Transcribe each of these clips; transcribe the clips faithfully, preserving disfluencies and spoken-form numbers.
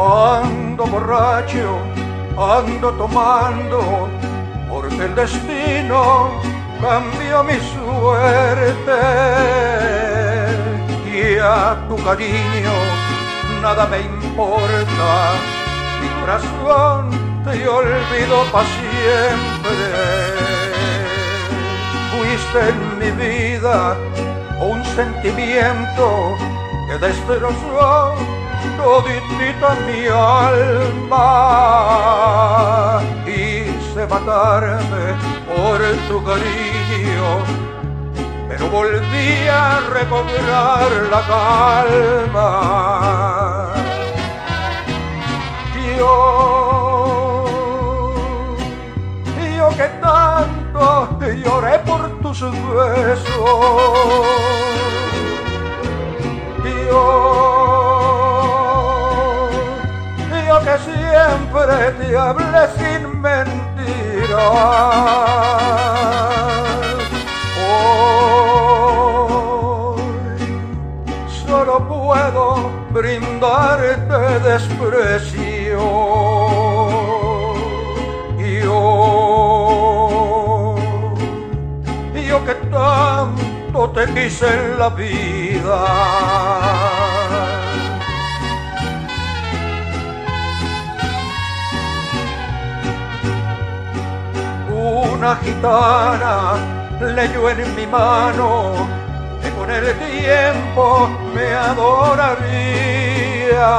Ando borracho, ando tomando, porque el destino cambió mi suerte. Y a tu cariño nada me importa, mi corazón te olvidó para siempre. Fuiste en mi vida un sentimiento que destrozó toditita mi alma. Quise matarme por tu cariño, pero volví a recobrar la calma. Yo, yo que tanto lloré por tus besos, yo, yo que siempre te hablé sin mentiras, hoy solo puedo brindarte desprecio. Yo, yo que tanto te quise en la vida, una gitana leyó en mi mano que con el tiempo me adoraría.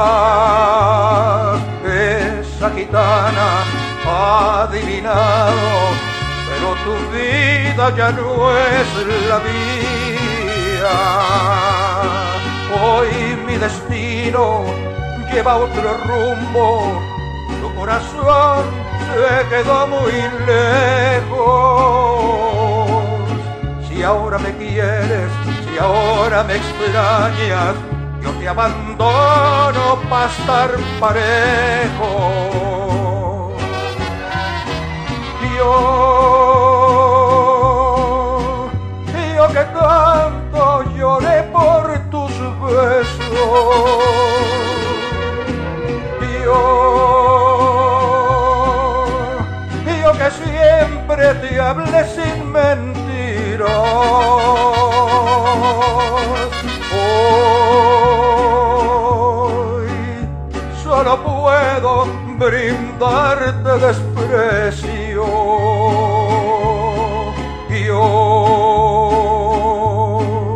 Esa gitana ha adivinado, pero tu vida ya no es la mía. Hoy mi destino lleva otro rumbo, tu corazón se quedó muy lejos. Si ahora me quieres, si ahora me extrañas, yo te abandono para estar parejo. Yo, yo que tanto lloré por tus besos, yo, yo que siempre te hablé sin mentiras, hoy solo puedo brindarte desprecio. Yo,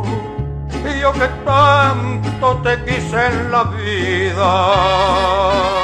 yo que tanto te quise en la vida.